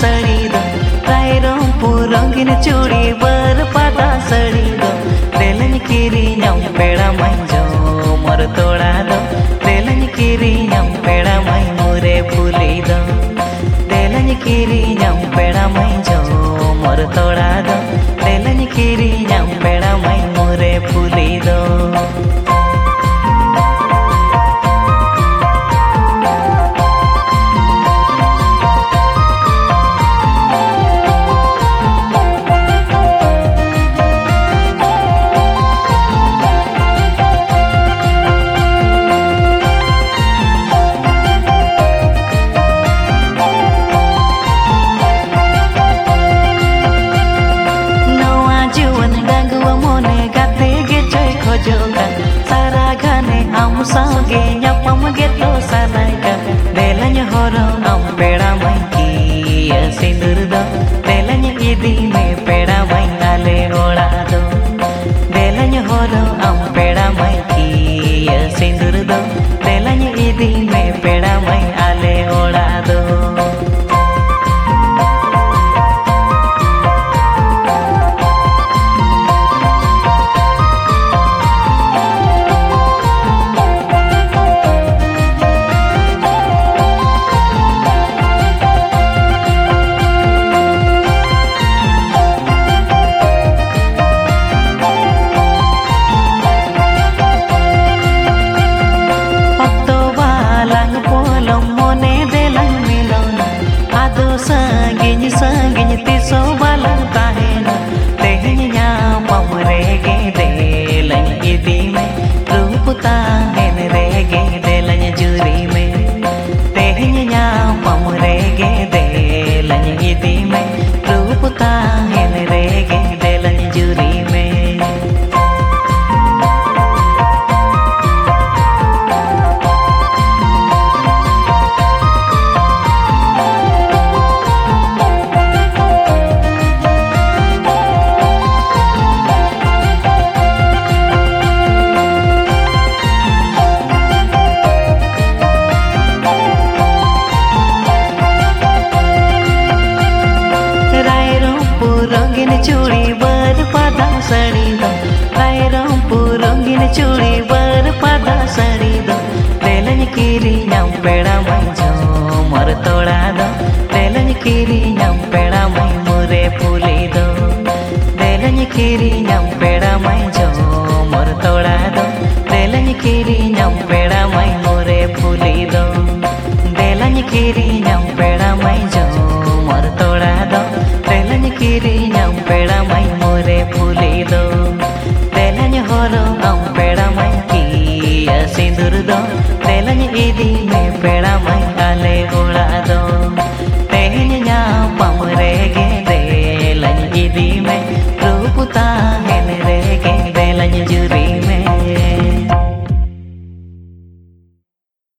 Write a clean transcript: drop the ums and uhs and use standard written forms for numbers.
सड़ी दो रायरंगपुर रंगीन चूड़ी बर पाता सड़ी दो देलन किरी नम पेड़ा मंजो मोर तोड़ा दो देलन किरी नम पेड़ा मई मोरे फूली दो देलन किरी नम पेड़ा मंजो मोर तोड़ा दो देलन किरी नम पेड़ा मई मोरे फूली दो सारा घने हम संगे nyapam getlo sanaika delanya horong am peda mai ki sindur do delanya idi me peda mai ale ola do delanya horong am peda mai ki sindur do delanya idi me peda mai ale ola do संगिन तिसो बाlang tahena tehnya pamrege delan idi me रूप ताहेन रेगे देलन जुरी में tehnya pamrege delan idi me रूप ताहेन रेगे देलन जुरी में रंगीन चूड़ी बर पादा सड़ी दो रायरंगपुर रंगीन चूड़ी बर पादा सड़ी दो देलन किरी नम पेड़ा मंजो मोर तोड़ा दो देलन किरी नम पेड़ा मई मोरे फूली दो देलन किरी नम पेड़ा मंजो मोर तोड़ा दो देलन किरी नम पेड़ा मई मोरे फूली दो देलन किरी नम पेड़ा मंजो मोर तोड़ा दो देलन किरी नम पेड़ा